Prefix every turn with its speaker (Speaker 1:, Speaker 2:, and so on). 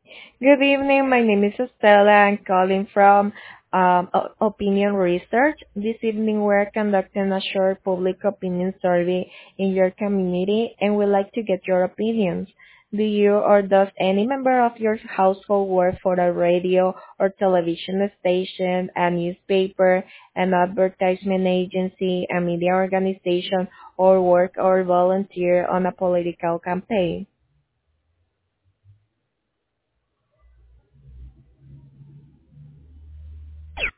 Speaker 1: Good evening. My name is Estella. I'm calling from Opinion Research. This evening, we're conducting a short public opinion survey in your community, and we'd like to get your opinions. Do you or does any member of your household work for a radio or television station, a newspaper, an advertisement agency, a media organization, or work or volunteer on a political campaign?